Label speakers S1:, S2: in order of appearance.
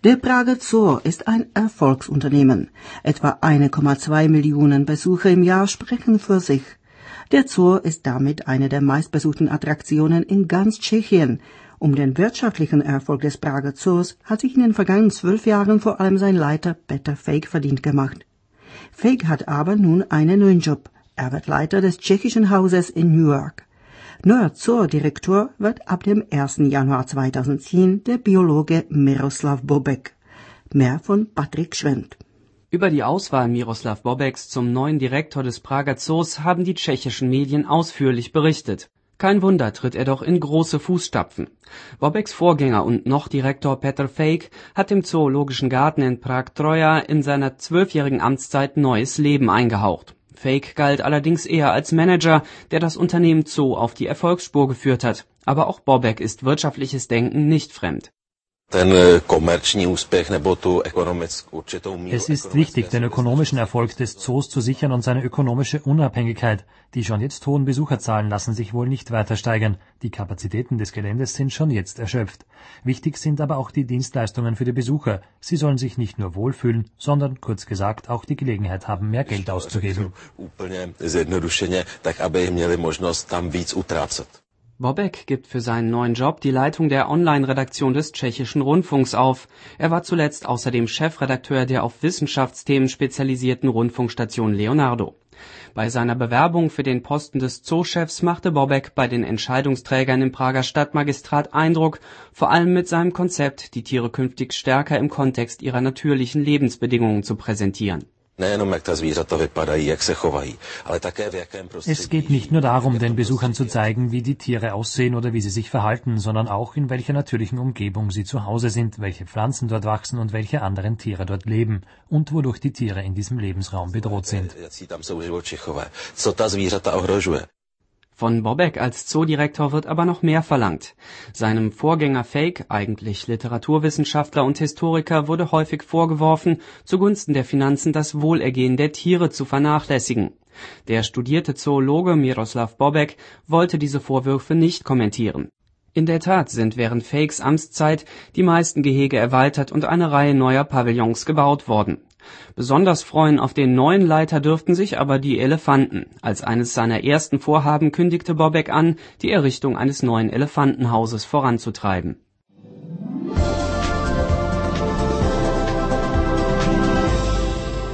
S1: Der Prager Zoo ist ein Erfolgsunternehmen. Etwa 1,2 Millionen Besucher im Jahr sprechen für sich. Der Zoo ist damit eine der meistbesuchten Attraktionen in ganz Tschechien. Um den wirtschaftlichen Erfolg des Prager Zoos hat sich in den vergangenen 12 Jahren vor allem sein Leiter Petr Fake verdient gemacht. Fake hat aber nun einen neuen Job. Er wird Leiter des tschechischen Hauses in Newark. Neuer Zoodirektor wird ab dem 1. Januar 2010 der Biologe Miroslav Bobek. Mehr von Patrick Schwendt.
S2: Über die Auswahl Miroslav Bobeks zum neuen Direktor des Prager Zoos haben die tschechischen Medien ausführlich berichtet. Kein Wunder, tritt er doch in große Fußstapfen. Bobeks Vorgänger und noch Direktor Petr Fake hat dem Zoologischen Garten in Prag-Troja in seiner 12-jährigen Amtszeit neues Leben eingehaucht. Fake galt allerdings eher als Manager, der das Unternehmen Zoo auf die Erfolgsspur geführt hat. Aber auch Bobek ist wirtschaftliches Denken nicht fremd.
S3: Es ist wichtig, den ökonomischen Erfolg des Zoos zu sichern und seine ökonomische Unabhängigkeit. Die schon jetzt hohen Besucherzahlen lassen sich wohl nicht weiter steigern. Die Kapazitäten des Geländes sind schon jetzt erschöpft. Wichtig sind aber auch die Dienstleistungen für die Besucher. Sie sollen sich nicht nur wohlfühlen, sondern, kurz gesagt, auch die Gelegenheit haben, mehr Geld auszugeben.
S2: Bobek gibt für seinen neuen Job die Leitung der Online-Redaktion des tschechischen Rundfunks auf. Er war zuletzt außerdem Chefredakteur der auf Wissenschaftsthemen spezialisierten Rundfunkstation Leonardo. Bei seiner Bewerbung für den Posten des Zoochefs machte Bobek bei den Entscheidungsträgern im Prager Stadtmagistrat Eindruck, vor allem mit seinem Konzept, die Tiere künftig stärker im Kontext ihrer natürlichen Lebensbedingungen zu präsentieren.
S3: Es geht nicht nur darum, den Besuchern zu zeigen, wie die Tiere aussehen oder wie sie sich verhalten, sondern auch, in welcher natürlichen Umgebung sie zu Hause sind, welche Pflanzen dort wachsen und welche anderen Tiere dort leben und wodurch die Tiere in diesem Lebensraum bedroht sind.
S2: Von Bobek als Zoodirektor wird aber noch mehr verlangt. Seinem Vorgänger Fake, eigentlich Literaturwissenschaftler und Historiker, wurde häufig vorgeworfen, zugunsten der Finanzen das Wohlergehen der Tiere zu vernachlässigen. Der studierte Zoologe Miroslav Bobek wollte diese Vorwürfe nicht kommentieren. In der Tat sind während Fakes Amtszeit die meisten Gehege erweitert und eine Reihe neuer Pavillons gebaut worden. Besonders freuen auf den neuen Leiter dürften sich aber die Elefanten. Als eines seiner ersten Vorhaben kündigte Bobek an, die Errichtung eines neuen Elefantenhauses voranzutreiben.